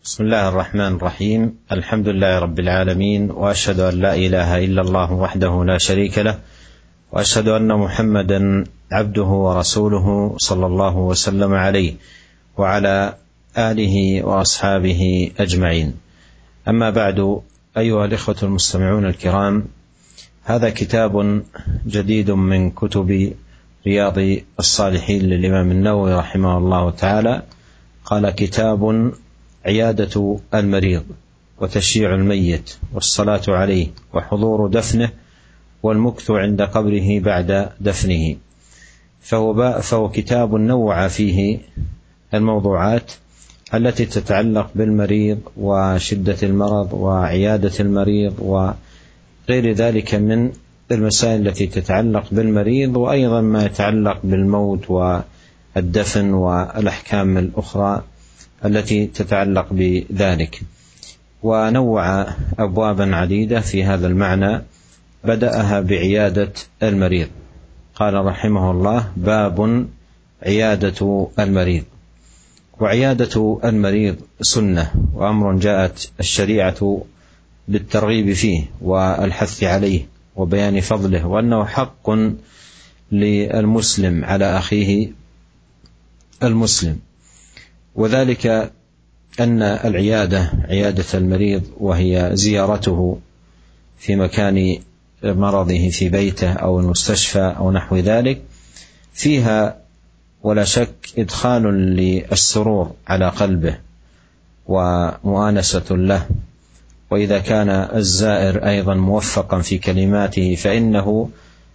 بسم الله الرحمن الرحيم. الحمد لله رب العالمين، وأشهد أن لا إله إلا الله وحده لا شريك له، وأشهد أن محمدا عبده ورسوله صلى الله وسلم عليه وعلى آله وأصحابه أجمعين. أما بعد، أيها الإخوة المستمعون الكرام، هذا كتاب جديد من كتب رياض الصالحين للإمام النووي رحمه الله تعالى. قال: كتاب عيادة المريض وتشييع الميت والصلاة عليه وحضور دفنه والمكث عند قبره بعد دفنه. فهو كتاب نوع فيه الموضوعات التي تتعلق بالمريض وشدة المرض وعيادة المريض وغير ذلك من المسائل التي تتعلق بالمريض، وأيضا ما يتعلق بالموت والدفن والأحكام الأخرى التي تتعلق بذلك. ونوع أبوابا عديدة في هذا المعنى، بدأها بعيادة المريض. قال رحمه الله: باب عيادة المريض. وعيادة المريض سنة، وأمر جاءت الشريعة بالترغيب فيه والحث عليه وبيان فضله، وأنه حق للمسلم على أخيه المسلم. وذلك أن عيادة المريض وهي زيارته في مكان مرضه في بيته أو المستشفى أو نحو ذلك، فيها ولا شك إدخال للسرور على قلبه ومؤانسة له. وإذا كان الزائر أيضا موفقا في كلماته فإنه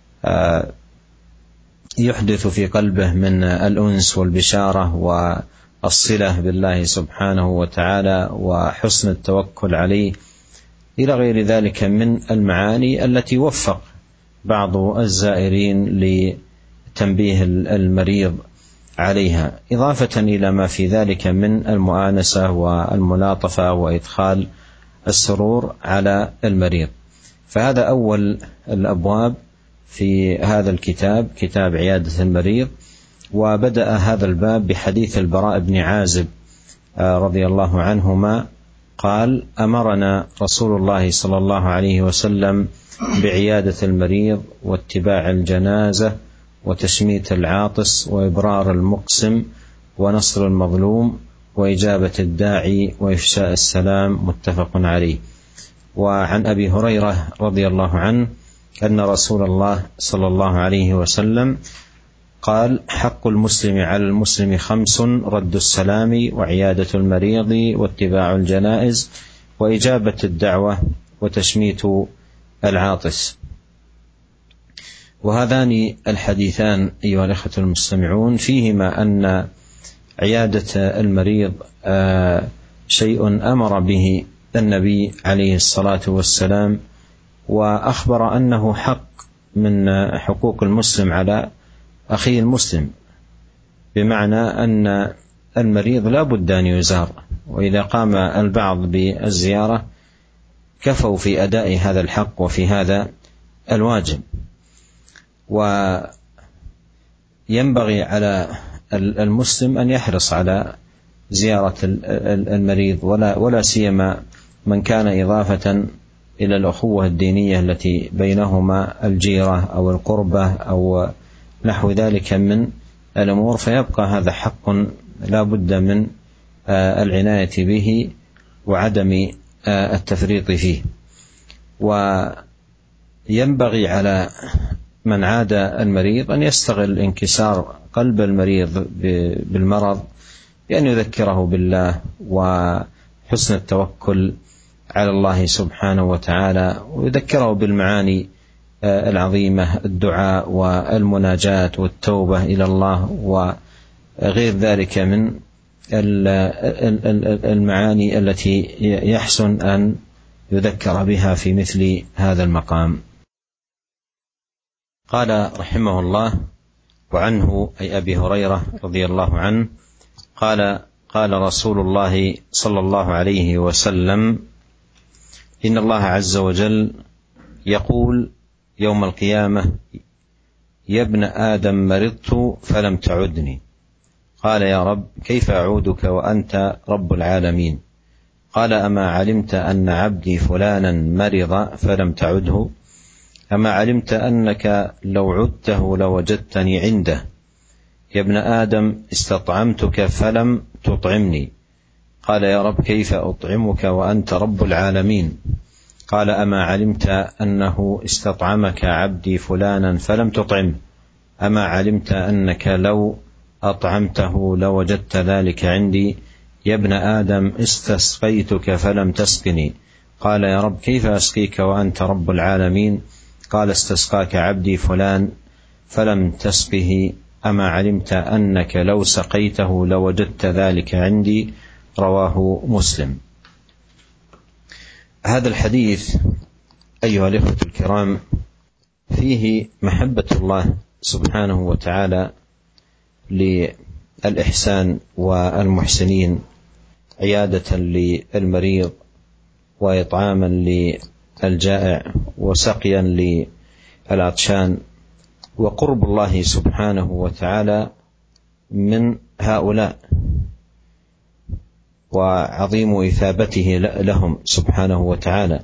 يحدث في قلبه من الأنس والبشارة والصلة بالله سبحانه وتعالى وحسن التوكل عليه إلى غير ذلك من المعاني التي وفق بعض الزائرين لتنبيه المريض عليها، إضافة إلى ما في ذلك من المؤانسة والملاطفة وإدخال السرور على المريض. فهذا أول الأبواب في هذا الكتاب، كتاب عيادة المريض. وبدأ هذا الباب بحديث البراء بن عازب رضي الله عنهما قال: أمرنا رسول الله صلى الله عليه وسلم بعيادة المريض واتباع الجنازة وتشميت العاطس وإبرار المقسم ونصر المظلوم وإجابة الداعي وإفشاء السلام. متفق عليه. وعن أبي هريرة رضي الله عنه أن رسول الله صلى الله عليه وسلم قال: حق المسلم على المسلم 5: رد السلام وعيادة المريض واتباع الجنائز وإجابة الدعوة وتشميت العاطس. وهذان الحديثان أيها الأخوة المستمعون فيهما أن عيادة المريض شيء أمر به النبي عليه الصلاة والسلام، وأخبر أنه حق من حقوق المسلم على أخيه المسلم، بمعنى أن المريض لا بد أن يزار، وإذا قام البعض بالزيارة كفوا في أداء هذا الحق وفي هذا الواجب. وينبغي على المسلم أن يحرص على زيارة المريض، ولا سيما من كان إضافة إلى الأخوة الدينية التي بينهما الجيرة أو القربة أو نحو ذلك من الأمور، فيبقى هذا حق لا بد من العناية به وعدم التفريط فيه. وينبغي على من عاد المريض أن يستغل انكسار قلب المريض بالمرض بأن يذكره بالله وحسن التوكل على الله سبحانه وتعالى، ويذكره بالمعاني العظيمة: الدعاء والمناجاة والتوبة إلى الله وغير ذلك من المعاني التي يحسن أن يذكر بها في مثل هذا المقام. قال رحمه الله: وعنه أي أبي هريرة رضي الله عنه قال: قال رسول الله صلى الله عليه وسلم: إن الله عز وجل يقول يوم القيامة: يا ابن آدم مرضت فلم تعدني. قال: يا رب كيف أعودك وأنت رب العالمين؟ قال أما علمت أن عبدي فلانا مرض فلم تعده؟ أما علمت أنك لو عدته لوجدتني عنده؟ يا ابن آدم استطعمتك فلم تطعمني. قال يا رب كيف أطعمك وأنت رب العالمين؟ قال أما علمت أنه استطعمك عبدي فلانا فلم تطعمه؟ أما علمت أنك لو أطعمته لوجدت ذلك عندي؟ يا ابن آدم استسقيتك فلم تسقني. قال يا رب كيف أسقيك وأنت رب العالمين؟ قال استسقاك عبدي فلان فلم تسقه. أما علمت أنك لو سقيته لوجدت ذلك عندي؟ رواه مسلم. هذا الحديث أيها الإخوة الكرام فيه محبة الله سبحانه وتعالى للإحسان والمحسنين، عيادة للمريض وإطعاما للجائع وسقيا للعطشان، وقرب الله سبحانه وتعالى من هؤلاء وعظيم إثابته لهم سبحانه وتعالى.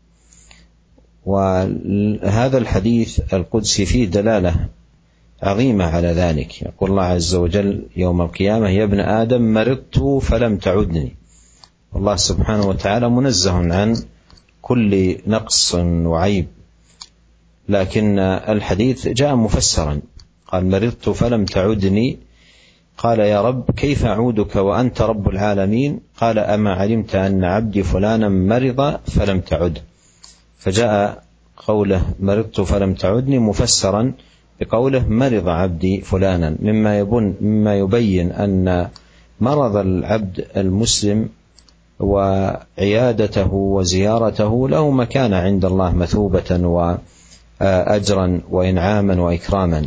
وهذا الحديث القدسي فيه دلالة عظيمة على ذلك. يقول الله عز وجل يوم القيامة يا ابن آدم مرضت فلم تعدني. الله سبحانه وتعالى منزه عن كل نقص وعيب، لكن الحديث جاء مفسرا، قال مرضت فلم تعدني. قال يا رب كيف أعودك وأنت رب العالمين؟ قال أما علمت أن عبدي فلانا مرض فلم تعد. فجاء قوله مرضت فلم تعدني مفسرا بقوله مرض عبدي فلانا، مما يبين أن مرض العبد المسلم وعيادته وزيارته له مكانة عند الله مثوبة وأجرا وإنعاما وإكراما.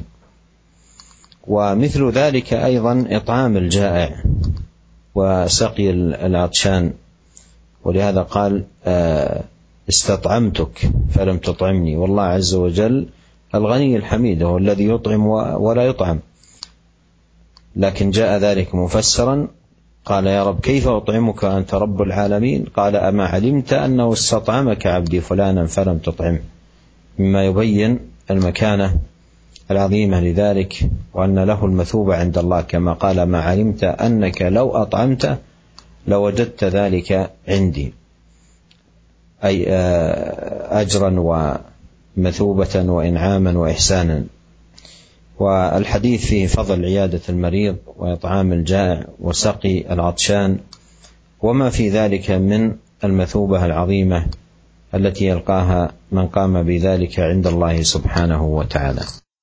ومثل ذلك أيضا إطعام الجائع وسقي العطشان، ولهذا قال استطعمتك فلم تطعمني. والله عز وجل الغني الحميد هو الذي يطعم ولا يطعم، لكن جاء ذلك مفسرا. قال يا رب كيف أطعمك أنت رب العالمين؟ قال أما علمت أنه استطعمك عبدي فلانا فلم تطعمه، مما يبين المكانة العظيمة لذلك وأن له المثوبة عند الله، كما قال ما علمت أنك لو أطعمت لوجدت ذلك عندي، أي أجرا ومثوبة وإنعاما وإحسانا. والحديث فيه فضل عيادة المريض وإطعام الجائع وسقي العطشان، وما في ذلك من المثوبة العظيمة التي يلقاها من قام بذلك عند الله سبحانه وتعالى.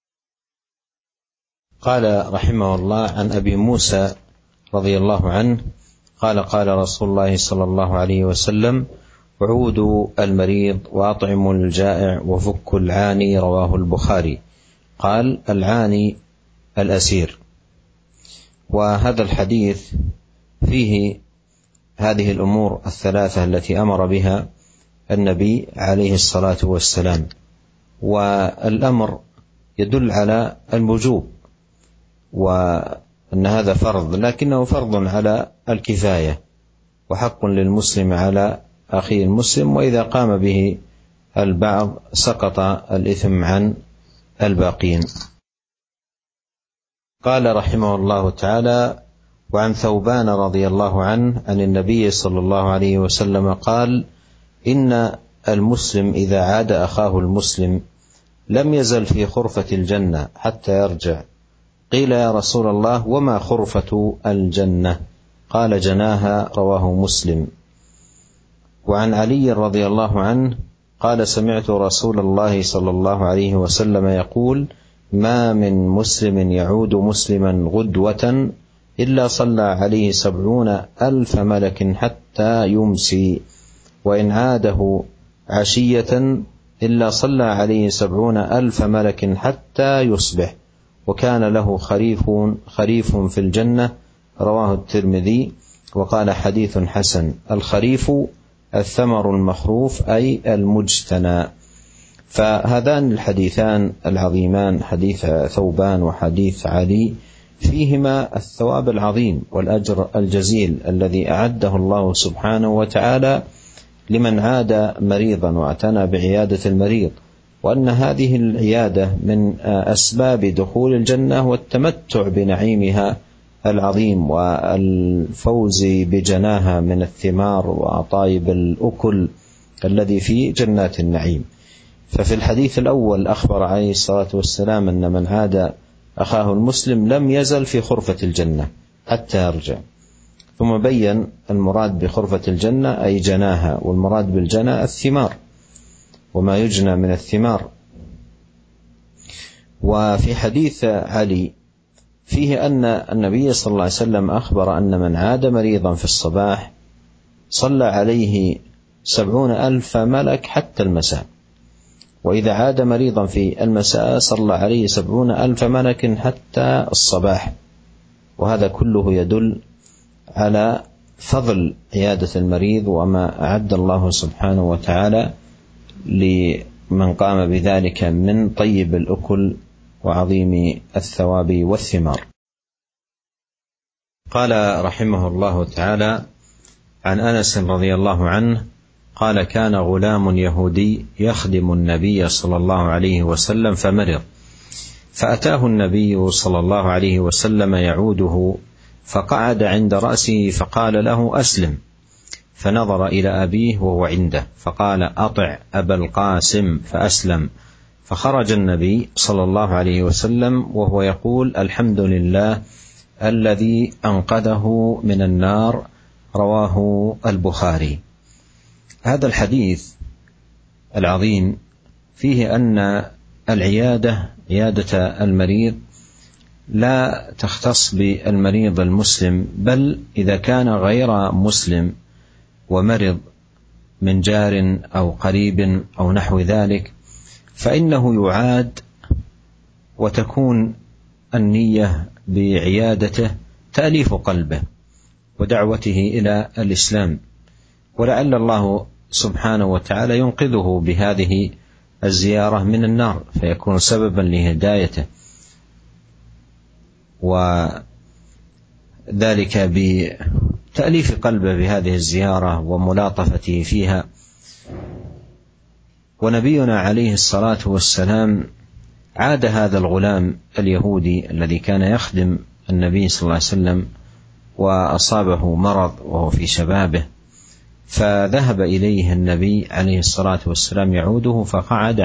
قال رحمه الله عن أبي موسى رضي الله عنه قال قال رسول الله صلى الله عليه وسلم عودوا المريض وأطعموا الجائع وفكوا العاني، رواه البخاري. قال العاني الأسير. وهذا الحديث فيه هذه الأمور الثلاثة التي أمر بها النبي عليه الصلاة والسلام، والأمر يدل على الوجوب وأن هذا فرض، لكنه فرض على الكفاية وحق للمسلم على أخيه المسلم، وإذا قام به البعض سقط الإثم عن الباقين. قال رحمه الله تعالى وعن ثوبان رضي الله عنه عن النبي صلى الله عليه وسلم قال إن المسلم إذا عاد أخاه المسلم لم يزل في خرفة الجنة حتى يرجع. قيل يا رسول الله وما خرفة الجنة؟ قال جناها، رواه مسلم. وعن علي رضي الله عنه قال سمعت رسول الله صلى الله عليه وسلم يقول ما من مسلم يعود مسلما غدوة إلا صلى عليه 70,000 ملك حتى يمسي، وإن عاده عشية إلا صلى عليه 70,000 ملك حتى يصبح، وكان له خريف في الجنة، رواه الترمذي وقال حديث حسن. الخريف الثمر المخروف أي المجتنى. فهذان الحديثان العظيمان حديث ثوبان وحديث علي فيهما الثواب العظيم والأجر الجزيل الذي أعده الله سبحانه وتعالى لمن عاد مريضا واعتنى بعيادة المريض، وأن هذه العيادة من أسباب دخول الجنة والتمتع بنعيمها العظيم والفوز بجناها من الثمار وطيب الأكل الذي في جنات النعيم. ففي الحديث الأول أخبر عليه الصلاة والسلام أن من عاد أخاه المسلم لم يزل في خرفة الجنة حتى يرجع، ثم بين المراد بخرفة الجنة أي جناها، والمراد بالجنى الثمار وما يجنى من الثمار. وفي حديث علي فيه أن النبي صلى الله عليه وسلم أخبر أن من عاد مريضا في الصباح صلى عليه 70,000 ملك حتى المساء، وإذا عاد مريضا في المساء صلى عليه 70,000 ملك حتى الصباح. وهذا كله يدل على فضل عيادة المريض وما أعد الله سبحانه وتعالى لمن قام بذلك من طيب الأكل وعظيم الثواب والثمار. قال رحمه الله تعالى عن أنس رضي الله عنه قال: كان غلام يهودي يخدم النبي صلى الله عليه وسلم فمرض، فأتاه النبي صلى الله عليه وسلم يعوده، فقعد عند رأسه فقال له: أسلم. فنظر إلى أبيه وهو عنده فقال: أطع أبا القاسم، فأسلم. فخرج النبي صلى الله عليه وسلم وهو يقول: الحمد لله الذي أنقذه من النار. رواه البخاري. هذا الحديث العظيم فيه أن العيادة، عيادة المريض، لا تختص بالمريض المسلم، بل إذا كان غير مسلم ومرض من جار أو قريب أو نحو ذلك فإنه يعاد، وتكون النية بعيادته تأليف قلبه ودعوته إلى الإسلام، ولعل الله سبحانه وتعالى ينقذه بهذه الزيارة من النار فيكون سببا لهدايته، وذلك بتأليف قلبه بهذه الزيارة وملاطفته فيها. ونبينا عليه الصلاة والسلام عاد هذا الغلام اليهودي الذي كان يخدم النبي صلى الله عليه وسلم وأصابه مرض وهو في شبابه، فذهب إليه النبي عليه الصلاة والسلام يعوده فقعد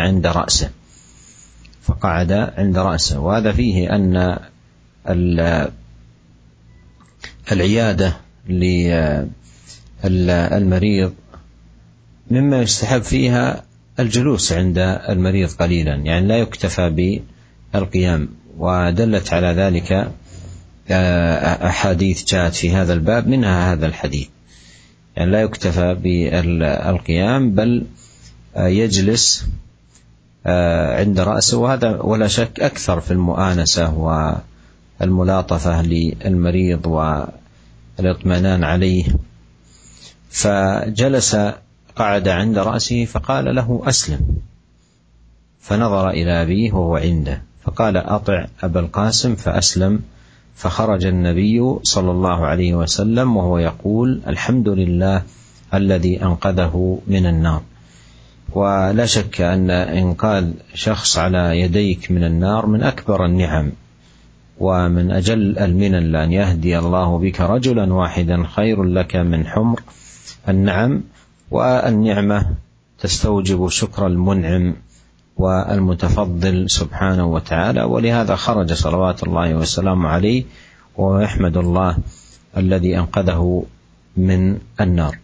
عند رأسه. وهذا فيه أن العيادة للمريض مما يستحب فيها الجلوس عند المريض قليلا، يعني لا يكتفى بالقيام، ودلت على ذلك أحاديث جاءت في هذا الباب، منها هذا الحديث، يعني لا يكتفى بالقيام بل يجلس عند رأسه، وهذا ولا شك أكثر في المؤانسة والملاطفة للمريض والاطمئنان عليه. فجلس قعد عند رأسه فقال له: أسلم. فنظر إلى أبيه وهو عنده فقال: أطع أبا القاسم، فأسلم. فخرج النبي صلى الله عليه وسلم وهو يقول: الحمد لله الذي أنقذه من النار. ولا شك أن إنقاذ شخص على يديك من النار من أكبر النعم ومن أجل المنن، لأن يهدي الله بك رجلا واحدا خير لك من حمر النعم. والنعمة تستوجب شكر المنعم والمتفضل سبحانه وتعالى، ولهذا خرج صلوات الله وسلامه عليه ويحمد الله الذي أنقذه من النار.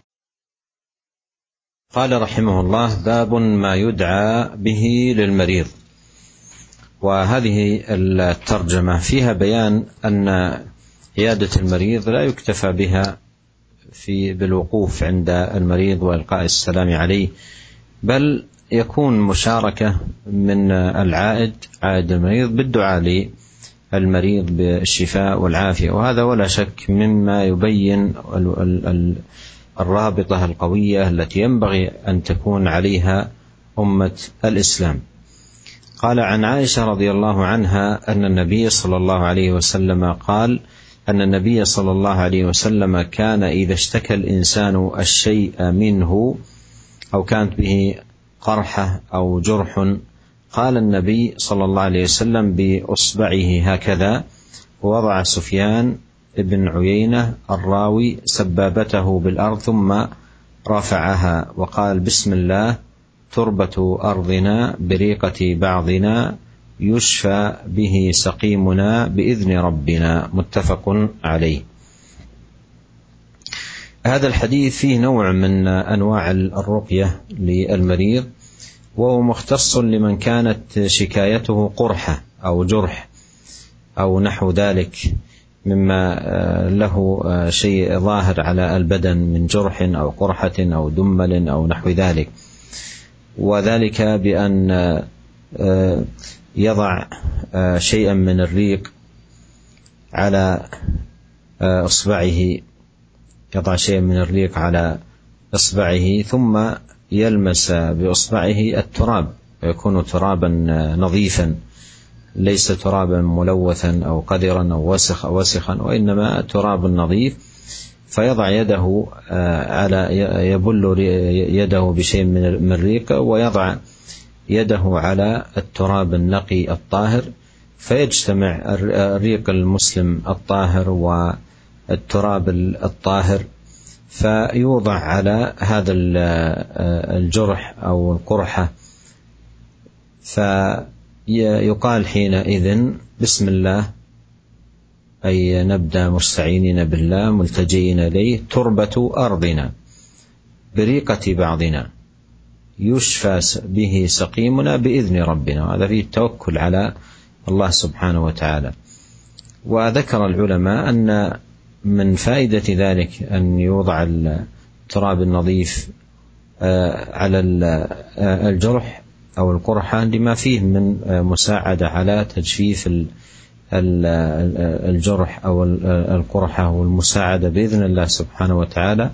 قال رحمه الله: باب ما يدعى به للمريض. وهذه الترجمة فيها بيان أن عيادة المريض لا يكتفى بها بالوقوف عند المريض وإلقاء السلام عليه، بل يكون مشاركة من عائد المريض بالدعاء للمريض بالشفاء والعافية. وهذا ولا شك مما يبين الرابطة القوية التي ينبغي أن تكون عليها أمة الإسلام. قال: عن عائشة رضي الله عنها أن النبي صلى الله عليه وسلم قال: أن النبي صلى الله عليه وسلم كان إذا اشتكى الإنسان الشيء منه أو كانت به قرحة أو جرح، قال النبي صلى الله عليه وسلم بإصبعه هكذا، ووضع سفيان بن عيينة الراوي سبابته بالأرض ثم رفعها وقال: بسم الله، تربة أرضنا بريقة بعضنا، يشفى به سقيمنا بإذن ربنا. متفق عليه. هذا الحديث فيه نوع من أنواع الرقية للمريض، وهو مختص لمن كانت شكايته قرحة أو جرح أو نحو ذلك مما له شيء ظاهر على البدن من جرح أو قرحة أو دمل أو نحو ذلك، وذلك بأن يضع شيئا من الريق على إصبعه، يضع شيئا من الريق على إصبعه ثم يلمس بإصبعه التراب، ويكون ترابا نظيفا ليس ترابا ملوثا أو قذرا أو وسخا، وإنما تراب نظيف، فيضع يده يبل يده بشيء من الريق، ويضع يده على التراب النقي الطاهر، فيجتمع الريق المسلم الطاهر والتراب الطاهر، فيوضع على هذا الجرح أو القرحة، فيقال حينئذ: بسم الله، أي نبدأ مستعينين بالله ملتجئين إليه، تربة أرضنا بريقة بعضنا، يشفى به سقيمنا بإذن ربنا. هذا فيه التوكل على الله سبحانه وتعالى. وذكر العلماء أن من فائدة ذلك أن يوضع التراب النظيف على الجرح أو القرحة لما فيه من مساعدة على تجفيف الجرح أو القرحة، والمساعدة بإذن الله سبحانه وتعالى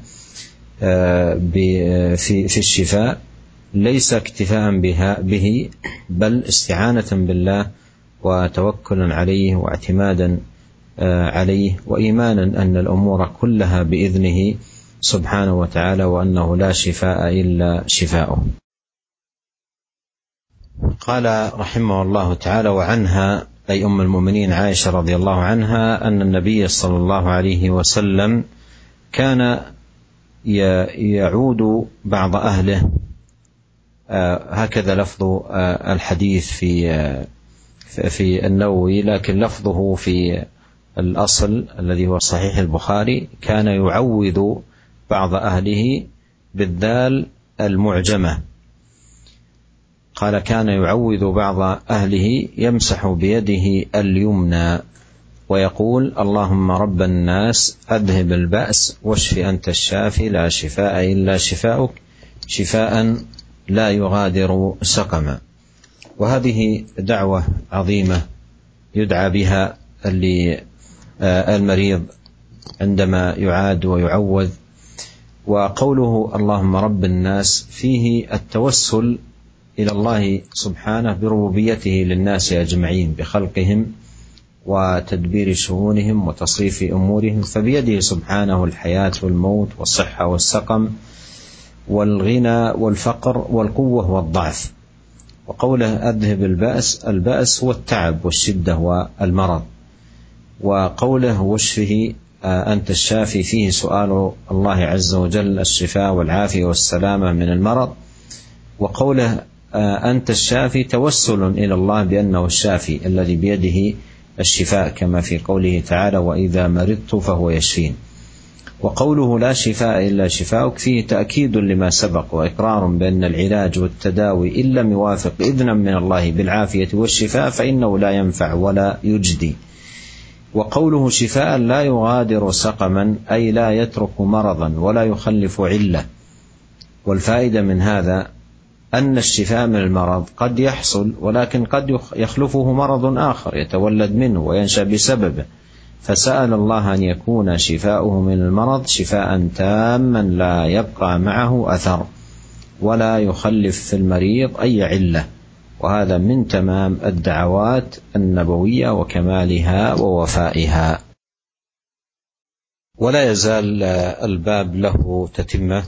في الشفاء، ليس اكتفاء به بل استعانة بالله وتوكلا عليه واعتمادا عليه، وإيمانا أن الأمور كلها بإذنه سبحانه وتعالى، وأنه لا شفاء إلا شفاؤه. قال رحمه الله تعالى: وعنها، أي أم المؤمنين عائشة رضي الله عنها، أن النبي صلى الله عليه وسلم كان يعود بعض أهله، هكذا لفظ الحديث في النووي، لكن لفظه في الأصل الذي هو صحيح البخاري: كان يعوذ بعض أهله بالذال المعجمة. قال: كان يعوذ بعض أهله يمسح بيده اليمنى ويقول: اللهم رب الناس أذهب البأس واشف أنت الشافي لا شفاء إلا شفاؤك شفاء لا يغادر سقما. وهذه دعوة عظيمة يدعى بها المريض عندما يعاد ويعوذ. وقوله اللهم رب الناس فيه التوسل إلى الله سبحانه بربوبيته للناس أجمعين، بخلقهم وتدبير شؤونهم وتصريف أمورهم، فبيده سبحانه الحياة والموت والصحة والسقم والغنى والفقر والقوة والضعف. وقوله أذهب البأس هو التعب والشدة والمرض. وقوله واشفه أنت الشافي فيه سؤال الله عز وجل الشفاء والعافية والسلامة من المرض. وقوله أنت الشافي توسل إلى الله بأنه الشافي الذي بيده الشفاء، كما في قوله تعالى: وإذا مرضت فهو يشفين. وقوله لا شفاء إلا شفاؤك فيه تأكيد لما سبق، وإقرار بأن العلاج والتداوي إن لم يوافق إذنا من الله بالعافية والشفاء فإنه لا ينفع ولا يجدي. وقوله شفاء لا يغادر سقما، أي لا يترك مرضا ولا يخلف علة. والفائدة من هذا أن الشفاء من المرض قد يحصل، ولكن قد يخلفه مرض آخر يتولد منه وينشأ بسببه، فسأل الله أن يكون شفاؤه من المرض شفاء تاما لا يبقى معه أثر ولا يخلف في المريض أي علة. وهذا من تمام الدعوات النبوية وكمالها ووفائها. ولا يزال الباب له تتمة،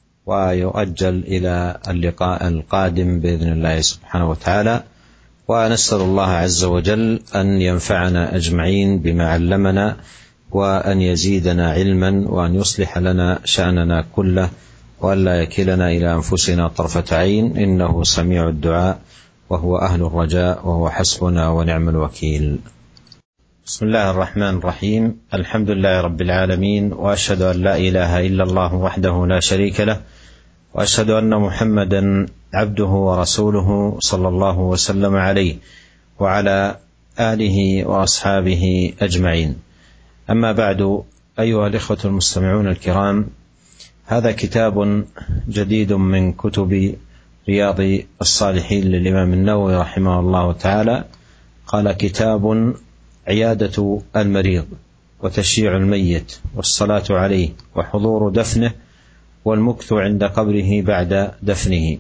ويؤجل إلى اللقاء القادم بإذن الله سبحانه وتعالى، ونسأل الله عز وجل أن ينفعنا أجمعين بما علمنا، وأن يزيدنا علما، وأن يصلح لنا شأننا كله، وأن لا يكلنا إلى أنفسنا طرفة عين، إنه سميع الدعاء وهو أهل الرجاء، وهو حسبنا ونعم الوكيل. بسم الله الرحمن الرحيم. الحمد لله رب العالمين، وأشهد أن لا إله إلا الله وحده لا شريك له، وأشهد أن محمدا عبده ورسوله صلى الله وسلم عليه وعلى آله وأصحابه أجمعين. أما بعد، أيها الإخوة المستمعون الكرام، هذا كتاب جديد من كتب رياض الصالحين للإمام النووي رحمه الله تعالى. قال: كتاب عيادة المريض وتشييع الميت والصلاة عليه وحضور دفنه والمكث عند قبره بعد دفنه.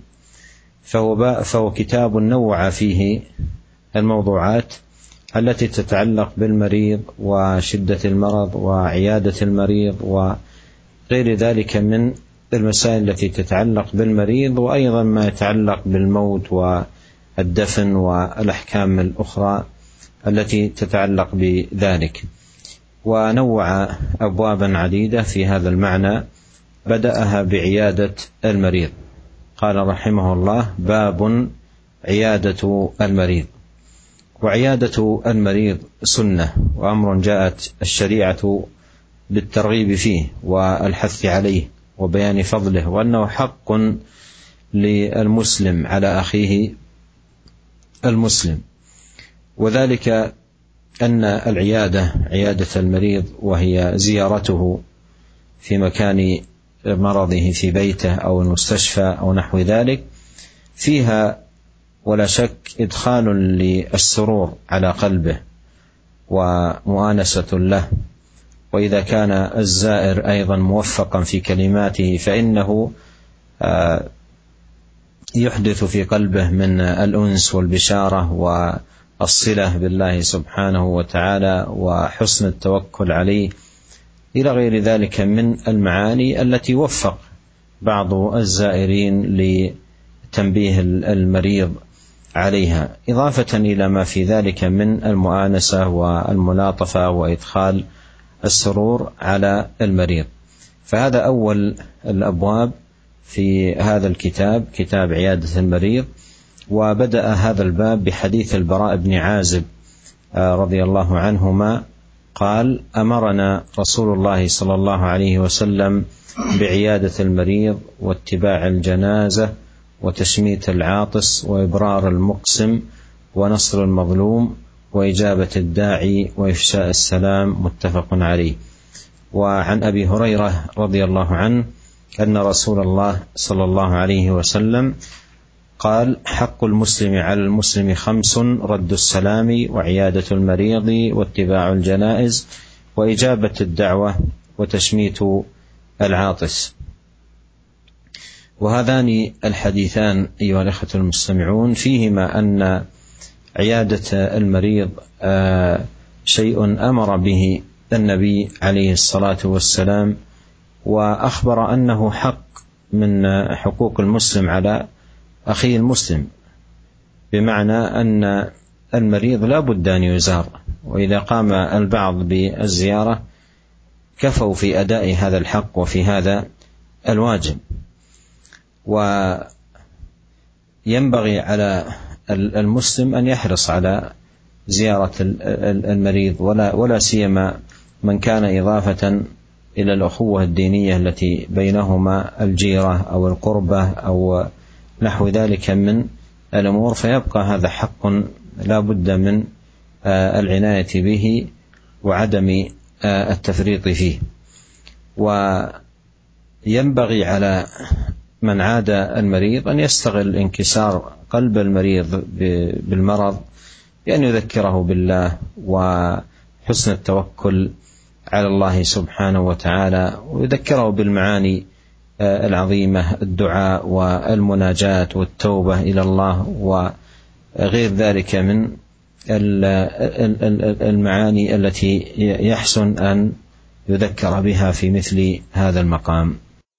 فهو كتاب نوع فيه الموضوعات التي تتعلق بالمريض وشدة المرض وعيادة المريض وغير ذلك من المسائل التي تتعلق بالمريض، وأيضا ما يتعلق بالموت والدفن والأحكام الأخرى التي تتعلق بذلك. ونوع أبوابا عديدة في هذا المعنى، بدأها بعيادة المريض. قال رحمه الله: باب عيادة المريض. وعيادة المريض سنة، وأمر جاءت الشريعة بالترغيب فيه والحث عليه وبيان فضله، وأنه حق للمسلم على أخيه المسلم. وذلك أن عيادة المريض، وهي زيارته في مكان مرضه في بيته أو المستشفى أو نحو ذلك، فيها ولا شك إدخال للسرور على قلبه ومؤانسة له. وإذا كان الزائر أيضا موفقا في كلماته، فإنه يحدث في قلبه من الأنس والبشارة والصلة بالله سبحانه وتعالى وحسن التوكل عليه، إلى غير ذلك من المعاني التي وفق بعض الزائرين لتنبيه المريض عليها، إضافة إلى ما في ذلك من المؤانسة والملاطفة وإدخال السرور على المريض. فهذا أول الأبواب في هذا الكتاب، كتاب عيادة المريض. وبدأ هذا الباب بحديث البراء بن عازب رضي الله عنهما قال: أمرنا رسول الله صلى الله عليه وسلم بعيادة المريض واتباع الجنازة وتشميت العاطس وإبرار المقسم ونصر المظلوم وإجابة الداعي وإفشاء السلام، متفق عليه. وعن أبي هريرة رضي الله عنه أن رسول الله صلى الله عليه وسلم قال: حق المسلم على المسلم 5: رد السلام وعيادة المريض واتباع الجنائز وإجابة الدعوة وتشميت العاطس. وهذان الحديثان أيها الأخوة المستمعون فيهما أن عيادة المريض شيء أمر به النبي عليه الصلاة والسلام، وأخبر أنه حق من حقوق المسلم على أخيه المسلم، بمعنى أن المريض لا بد أن يزار، وإذا قام البعض بالزيارة كفوا في أداء هذا الحق وفي هذا الواجب. وينبغي على المسلم أن يحرص على زيارة المريض، ولا سيما من كان إضافة إلى الأخوة الدينية التي بينهما الجيرة أو القربة أو نحو ذلك من الأمور، فيبقى هذا حق لا بد من العناية به وعدم التفريط فيه. وينبغي على من عاد المريض أن يستغل انكسار قلب المريض بالمرض بأن يذكره بالله وحسن التوكل على الله سبحانه وتعالى، ويذكره بالمعاني العظيمة، الدعاء والمناجاة والتوبة إلى الله غير ذلك من المعاني التي يحسن أن يذكر بها في مثل هذا المقام.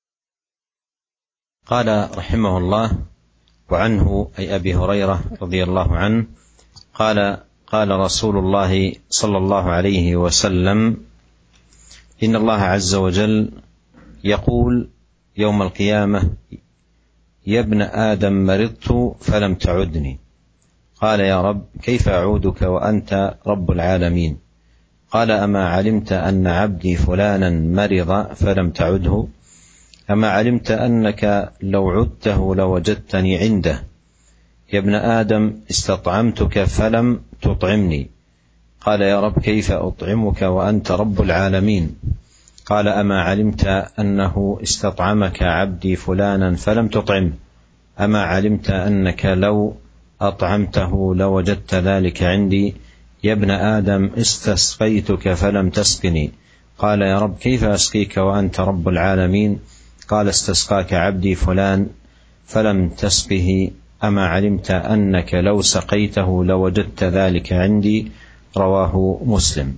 قال رحمه الله: وعنه أي أبي هريرة رضي الله عنه قال رسول الله صلى الله عليه وسلم: إن الله عز وجل يقول يوم القيامة: يا ابن آدم مرضت فلم تعدني. قال: يا رب كيف أعودك وأنت رب العالمين؟ قال: أما علمت أن عبدي فلانا مرض فلم تعده؟ أما علمت أنك لو عدته لوجدتني عنده؟ يا ابن آدم استطعمتك فلم تطعمني. قال: يا رب كيف أطعمك وأنت رب العالمين؟ قال: أما علمت أنه استطعمك عبدي فلانا فلم تطعمه؟ أما علمت أنك لو أطعمته لوجدت ذلك عندي؟ يا ابن آدم استسقيتك فلم تسقني. قال: يا رب كيف أسقيك وأنت رب العالمين؟ قال: استسقاك عبدي فلان فلم تسقه. أما علمت أنك لو سقيته لوجدت ذلك عندي؟ رواه مسلم.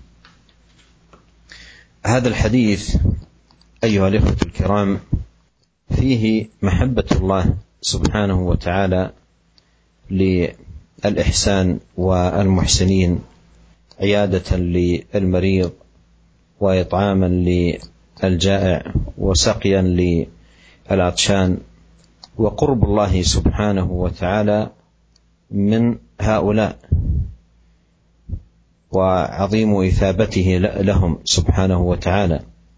هذا الحديث أيها الإخوة الكرام فيه محبة الله سبحانه وتعالى للإحسان والمحسنين، عيادة للمريض وإطعاما للجائع وسقيا للعطشان، وقرب الله سبحانه وتعالى من هؤلاء وعظيم إثابته لهم سبحانه وتعالى.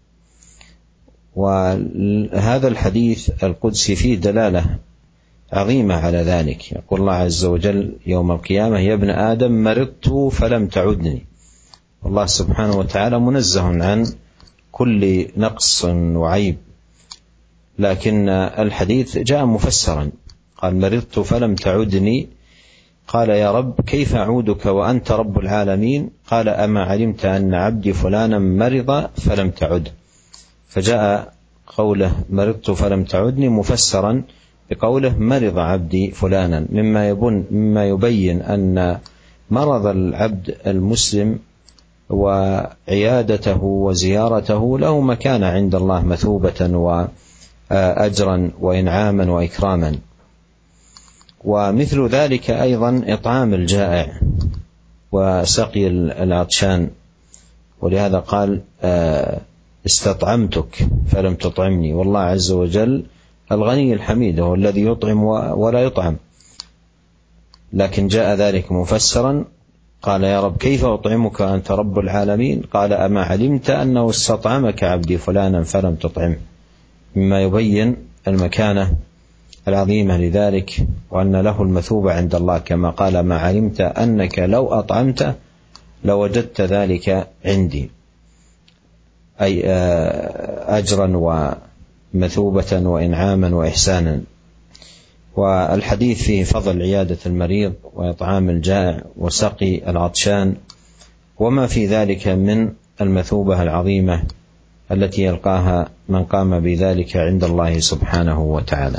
وهذا الحديث القدسي فيه دلالة عظيمة على ذلك. يقول الله عز وجل يوم القيامة: يا ابن آدم مرضت فلم تعدني. والله سبحانه وتعالى منزه عن كل نقص وعيب، لكن الحديث جاء مفسرا، قال: مرضت فلم تعدني. قال: يا رب كيف أعودك وأنت رب العالمين؟ قال: أما علمت أن عبدي فلانا مرض فلم تعد؟ فجاء قوله مرضت فلم تعدني مفسرا بقوله مرض عبدي فلانا، مما يبين أن مرض العبد المسلم وعيادته وزيارته له مكانة عند الله، مثوبة وأجرا وإنعاما وإكراما. ومثل ذلك أيضا إطعام الجائع وسقي العطشان، ولهذا قال: استطعمتك فلم تطعمني. والله عز وجل الغني الحميد هو الذي يطعم ولا يطعم، لكن جاء ذلك مفسرا. قال: يا رب كيف أطعمك أنت رب العالمين؟ قال: أما علمت أنه استطعمك عبدي فلانا فلم تطعمه، مما يبين المكانة العظيمة لذلك، وأن له المثوبة عند الله، كما قال: ما علمت أنك لو أطعمته لوجدت ذلك عندي، أي أجرا ومثوبة وإنعاما وإحسانا. والحديث فيه فضل عيادة المريض وإطعام الجائع وسقي العطشان، وما في ذلك من المثوبة العظيمة التي يلقاها من قام بذلك عند الله سبحانه وتعالى.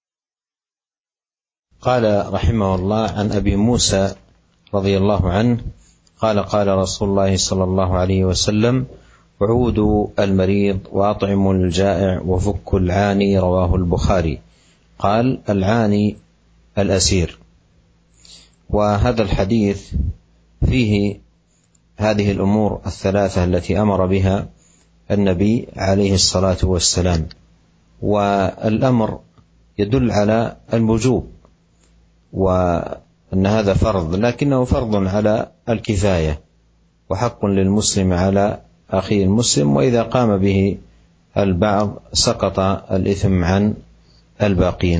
قال رحمه الله: عن أبي موسى رضي الله عنه قال: قال رسول الله صلى الله عليه وسلم: عودوا المريض وأطعموا الجائع وفكوا العاني. رواه البخاري. قال: العاني الأسير. وهذا الحديث فيه هذه الأمور الثلاثة التي أمر بها النبي عليه الصلاة والسلام، والأمر يدل على الوجوب، وأن هذا فرض، لكنه فرض على الكفاية، وحق للمسلم على أخيه المسلم، وإذا قام به البعض سقط الإثم عن الباقين.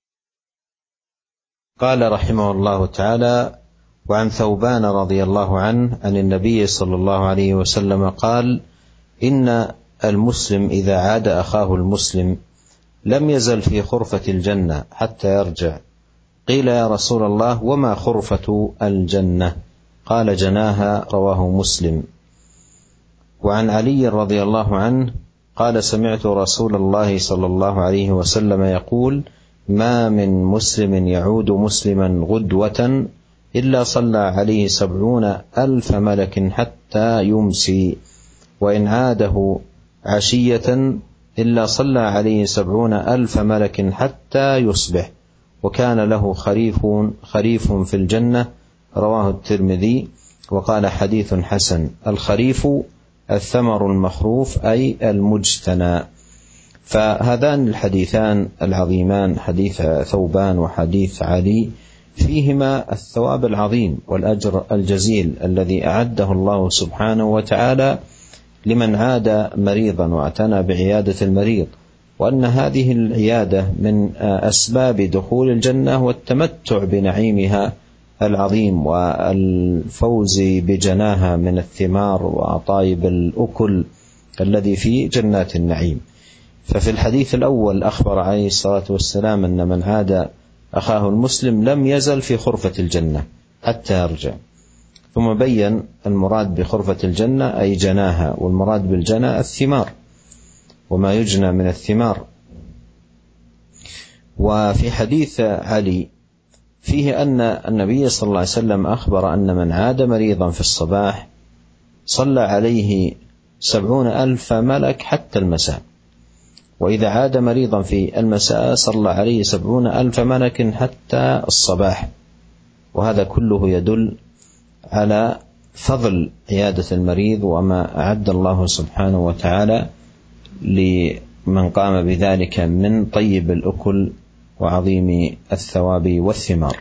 قال رحمه الله تعالى: وعن ثوبان رضي الله عنه عن النبي صلى الله عليه وسلم قال: إن المسلم إذا عاد أخاه المسلم لم يزل في خرفة الجنة حتى يرجع. قيل: يا رسول الله وما خرفة الجنة؟ قال: جناها. رواه مسلم. وعن علي رضي الله عنه قال: سمعت رسول الله صلى الله عليه وسلم يقول: ما من مسلم يعود مسلما غدوة إلا صلى عليه 70,000 ملك حتى يمسي، وإن عاده عشية إلا صلى عليه 70,000 ملك حتى يصبح، وكان له خريف في الجنة. رواه الترمذي وقال حديث حسن. الخريف الثمر المخروف أي المجتنى. فهذان الحديثان العظيمان، حديث ثوبان وحديث علي، فيهما الثواب العظيم والأجر الجزيل الذي أعده الله سبحانه وتعالى لمن عاد مريضا واعتنى بعيادة المريض، وأن هذه العيادة من أسباب دخول الجنة والتمتع بنعيمها العظيم والفوز بجناها من الثمار وطيب الأكل الذي في جنات النعيم. ففي الحديث الأول أخبر عليه الصلاة والسلام أن من عاد أخاه المسلم لم يزل في خرفة الجنة حتى يرجع، ثم بين المراد بخرفة الجنة أي جناها، والمراد بالجنى الثمار وما يجنى من الثمار. وفي حديث علي فيه أن النبي صلى الله عليه وسلم أخبر أن من عاد مريضا في الصباح صلى عليه 70,000 ملك حتى المساء، وإذا عاد مريضا في المساء صلى عليه 70,000 ملك حتى الصباح. وهذا كله يدل على فضل عيادة المريض وما أعد الله سبحانه وتعالى لمن قام بذلك من طيب الأكل وعظيم الثواب والثمار.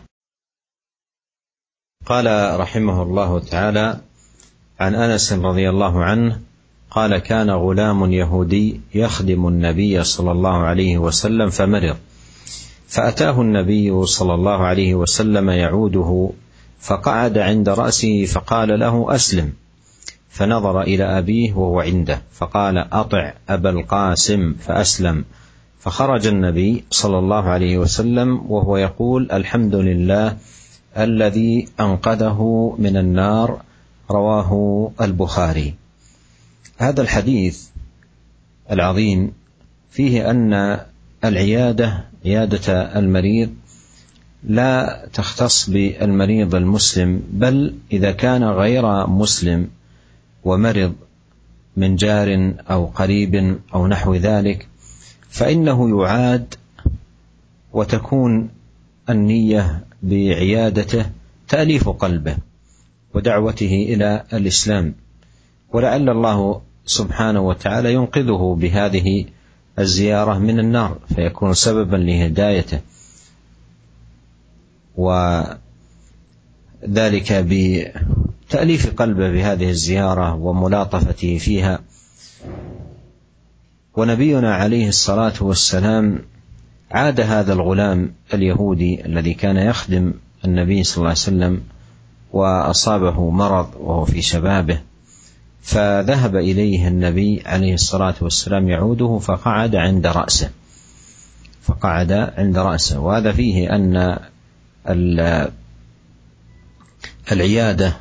قال رحمه الله تعالى عن أنس رضي الله عنه قال: كان غلام يهودي يخدم النبي صلى الله عليه وسلم فمرض، فأتاه النبي صلى الله عليه وسلم يعوده، فقعد عند رأسه فقال له: أسلم. فنظر إلى أبيه وهو عنده فقال: أطع أبا القاسم، فأسلم. فخرج النبي صلى الله عليه وسلم وهو يقول: الحمد لله الذي أنقذه من النار. رواه البخاري. هذا الحديث العظيم فيه أن العيادة، عيادة المريض، لا تختص بالمريض المسلم، بل إذا كان غير مسلم ومرض من جار أو قريب أو نحو ذلك فإنه يعاد، وتكون النية بعيادته تأليف قلبه ودعوته إلى الإسلام، ولعل الله سبحانه وتعالى ينقذه بهذه الزيارة من النار فيكون سببا لهدايته، وذلك بتأليف قلبه بهذه الزيارة وملاطفته فيها. ونبينا عليه الصلاة والسلام عاد هذا الغلام اليهودي الذي كان يخدم النبي صلى الله عليه وسلم وأصابه مرض وهو في شبابه، فذهب إليه النبي عليه الصلاة والسلام يعوده فقعد عند رأسه. وهذا فيه أن العيادة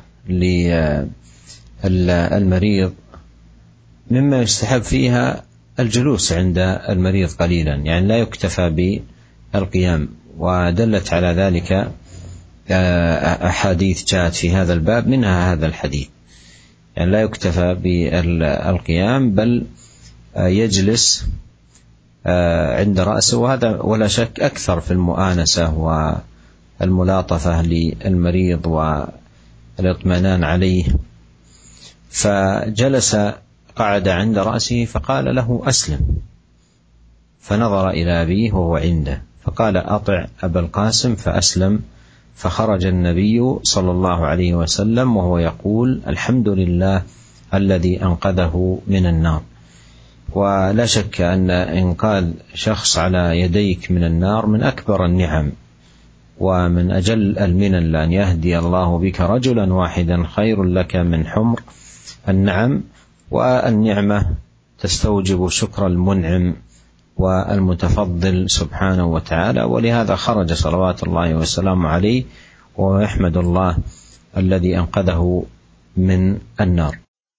للمريض مما يستحب فيها الجلوس عند المريض قليلا، يعني لا يكتفى بالقيام، ودلت على ذلك أحاديث جاءت في هذا الباب، منها هذا الحديث، يعني لا يكتفى بالقيام بل يجلس عند رأسه، وهذا ولا شك أكثر في المؤانسة والملاطفة للمريض والاطمئنان عليه. فجلس قعد عند رأسه فقال له: أسلم. فنظر إلى أبيه وهو عنده فقال: أطع أبا القاسم، فأسلم. فخرج النبي صلى الله عليه وسلم وهو يقول: الحمد لله الذي أنقذه من النار. ولا شك أن إنقاذ شخص على يديك من النار من أكبر النعم ومن أجل المنن، لأن يهدي الله بك رجلا واحدا خير لك من حمر النعم، والنعمة تستوجب شكر المنعم والمتفضل سبحانه وتعالى، ولهذا خرج صلوات الله وسلامه عليه ويحمد الله الذي أنقذه من النار.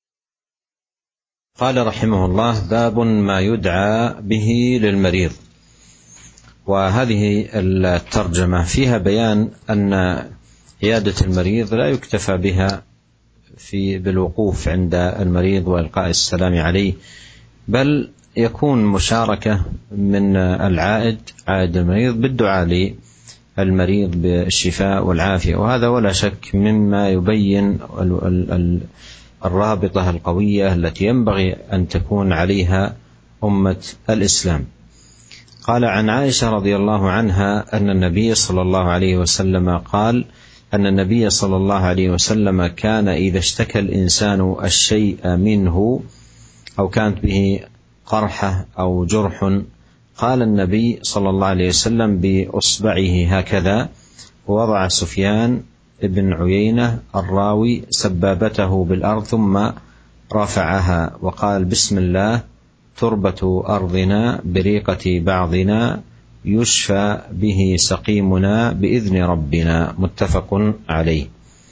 قال رحمه الله: باب ما يدعى به للمريض. وهذه الترجمة فيها بيان أن عيادة المريض لا يكتفى بها بالوقوف عند المريض وإلقاء السلام عليه، بل يكون مشاركة من عائد المريض بالدعاء للمريض بالشفاء والعافية. وهذا ولا شك مما يبين الرابطة القوية التي ينبغي أن تكون عليها أمة الإسلام. قال عن عائشة رضي الله عنها أن النبي صلى الله عليه وسلم قال أن النبي صلى الله عليه وسلم كان إذا اشتكى الإنسان الشيء منه أو كانت به قرحة أو جرح قال النبي صلى الله عليه وسلم بأصبعه هكذا، ووضع سفيان ابن عيينة الراوي سبابته بالأرض ثم رفعها وقال بسم الله تربة أرضنا بريقة بعضنا يشفى به سقيمنا بإذن ربنا، متفق عليه.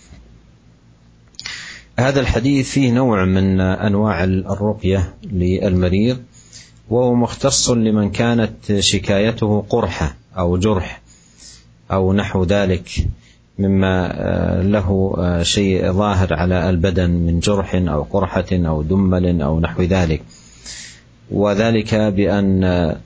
هذا الحديث فيه نوع من أنواع الرقية للمريض، وهو مختص لمن كانت شكايته قرحة أو جرح أو نحو ذلك مما له شيء ظاهر على البدن من جرح أو قرحة أو دمل أو نحو ذلك، وذلك بأن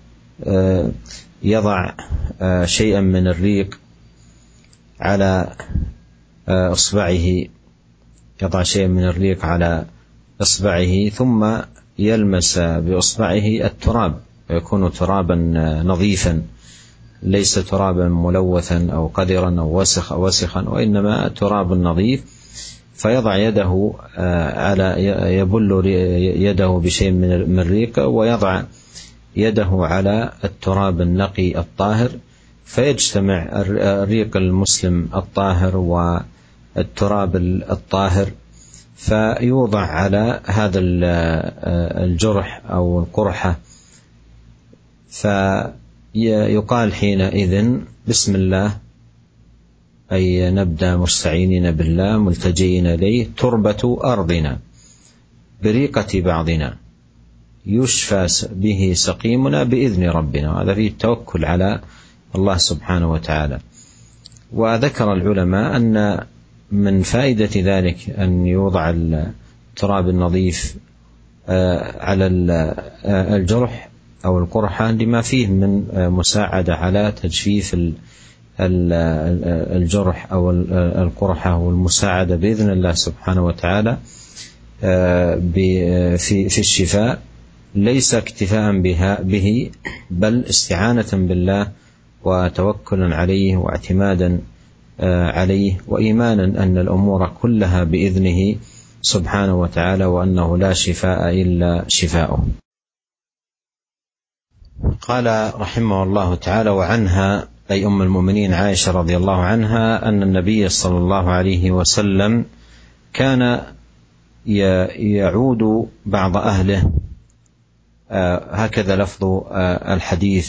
يضع شيئا من الريق على إصبعه، يضع شيئا من الريق على إصبعه ثم يلمس بإصبعه التراب، ويكون ترابا نظيفا ليس ترابا ملوثا أو قذرا أو وسخا، وإنما تراب نظيف، فيضع يده يبل يده بشيء من الريق ويضع يده على التراب النقي الطاهر، فيجتمع الريق المسلم الطاهر والتراب الطاهر، فيوضع على هذا الجرح أو القرحة، فيقال حينئذ بسم الله، أي نبدأ مستعينين بالله ملتجئين إليه، تربة أرضنا بريقة بعضنا يشفى به سقيمنا بإذن ربنا. وهذا فيه التوكل على الله سبحانه وتعالى. وذكر العلماء أن من فائدة ذلك أن يوضع التراب النظيف على الجرح أو القرحة لما فيه من مساعدة على تجفيف الجرح أو القرحة، والمساعدة بإذن الله سبحانه وتعالى في الشفاء، ليس اكتفاء به بل استعانة بالله وتوكلا عليه واعتمادا عليه وإيمانا أن الأمور كلها بإذنه سبحانه وتعالى، وأنه لا شفاء إلا شفاؤه. قال رحمه الله تعالى: وعنها أي أم المؤمنين عائشة رضي الله عنها أن النبي صلى الله عليه وسلم كان يعود بعض أهله، هكذا لفظ الحديث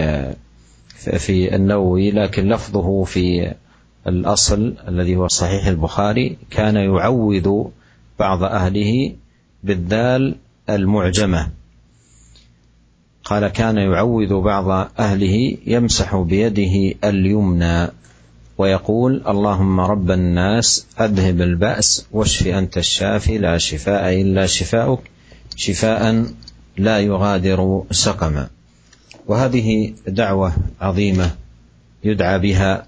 في النووي، لكن لفظه في الأصل الذي هو صحيح البخاري كان يعوذ بعض أهله بالذال المعجمة. قال كان يعوذ بعض أهله يمسح بيده اليمنى ويقول: اللهم رب الناس أذهب البأس واشف أنت الشافي لا شفاء إلا شفاؤك شفاء لا يغادر سقما. وهذه دعوة عظيمة يدعى بها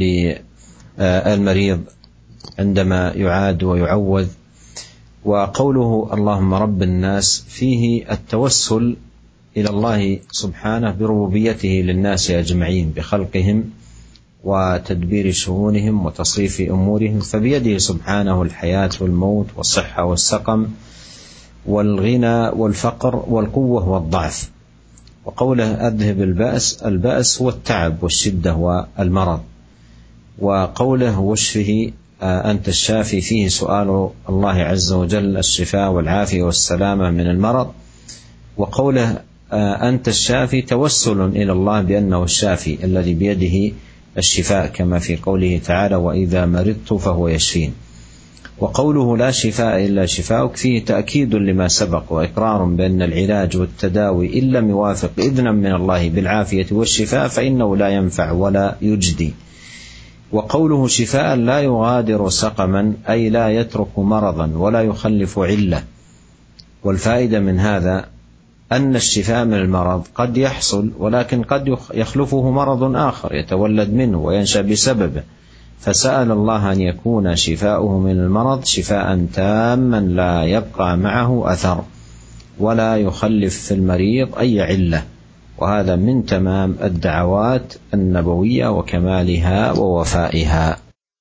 للمريض عندما يعاد ويعوذ. وقوله اللهم رب الناس فيه التوسل إلى الله سبحانه بربوبيته للناس أجمعين، بخلقهم وتدبير شؤونهم وتصريف أمورهم، فبيده سبحانه الحياة والموت والصحة والسقم والغنى والفقر والقوة والضعف. وقوله أذهب البأس هو التعب والشدة والمرض. وقوله واشفه أنت الشافي فيه سؤال الله عز وجل الشفاء والعافية والسلامة من المرض. وقوله أنت الشافي توسل إلى الله بأنه الشافي الذي بيده الشفاء، كما في قوله تعالى: وإذا مرضت فهو يشفين. وقوله لا شفاء إلا شفاؤك فيه تأكيد لما سبق وإقرار بأن العلاج والتداوي إن لم يوافق إذنا من الله بالعافية والشفاء فإنه لا ينفع ولا يجدي. وقوله شفاء لا يغادر سقما أي لا يترك مرضا ولا يخلف علة. والفائدة من هذا أن الشفاء من المرض قد يحصل، ولكن قد يخلفه مرض آخر يتولد منه وينشأ بسببه، فسأل الله أن يكون شفاؤه من المرض شفاء تاما لا يبقى معه أثر ولا يخلف في المريض أي علة. وهذا من تمام الدعوات النبوية وكمالها ووفائها.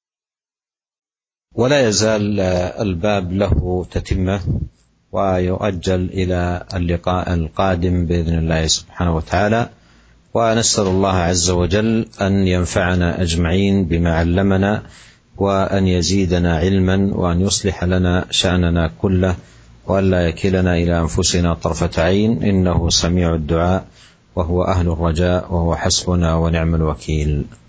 ولا يزال الباب له تتمة، ويؤجل إلى اللقاء القادم بإذن الله سبحانه وتعالى. ونسأل الله عز وجل أن ينفعنا أجمعين بما علمنا، وأن يزيدنا علما، وأن يصلح لنا شأننا كله، وأن لا يكلنا إلى أنفسنا طرفة عين، إنه سميع الدعاء وهو أهل الرجاء، وهو حسبنا ونعم الوكيل.